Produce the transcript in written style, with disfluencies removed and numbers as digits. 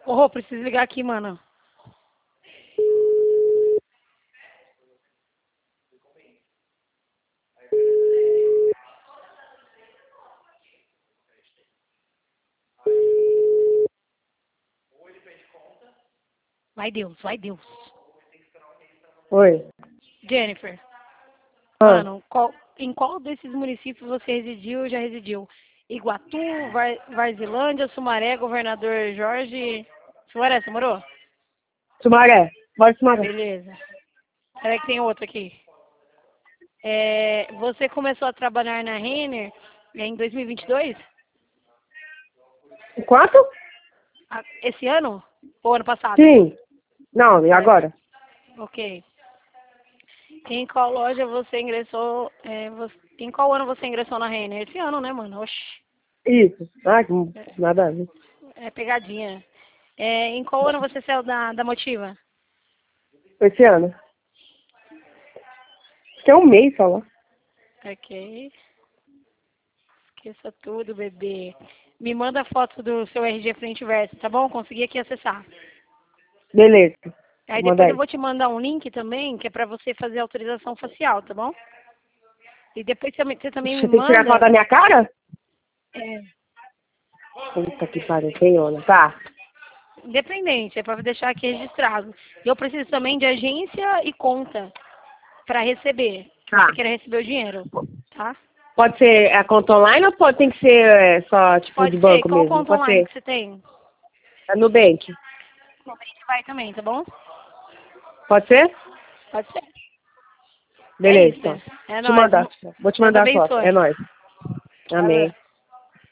Ô, preciso ligar aqui, mano. Vai Deus, vai Deus. Oi. Jennifer, Ah, mano, em qual desses municípios você residiu ou já residiu? Iguatu, Varzilândia, Sumaré, Governador Jorge... Sumaré, você morou? Sumaré. Bora Sumaré. Beleza. Peraí que tem outro aqui. Você começou a trabalhar na Renner em 2022? Quanto? Esse ano? Ou ano passado? Sim. Não, e agora? Ok. Em qual loja você ingressou? Em qual ano você ingressou na Renner? Esse ano, né, mano? Oxi. Isso. Ah, nada a ver. É pegadinha. Em qual ano você saiu da Motiva? Esse ano. Acho que é um mês só lá. Ok. Esqueça tudo, bebê. Me manda foto do seu RG frente e verso, tá bom? Consegui aqui acessar. Beleza. Aí Manda depois eu aí. vou te mandar um link também, que é pra você fazer a autorização facial, tá bom? E depois você também me Você tem que tirar foto manda... da minha cara? É, Puta que pariu, tem onda. Tá. independente, é pra deixar aqui registrado. E eu preciso também de agência e conta pra receber, que Tá. você queira receber o dinheiro, tá? Pode ser a conta online ou tem que ser só, tipo, de Pode ser. banco Qual mesmo? conta Pode online ser. que você tem? É Nubank. A gente vai também, tá bom? Pode ser? Pode ser. É Beleza, isso. então. É Te nóis. mandar. Vou te Deus mandar a foto. É abençoe. nóis. Amém.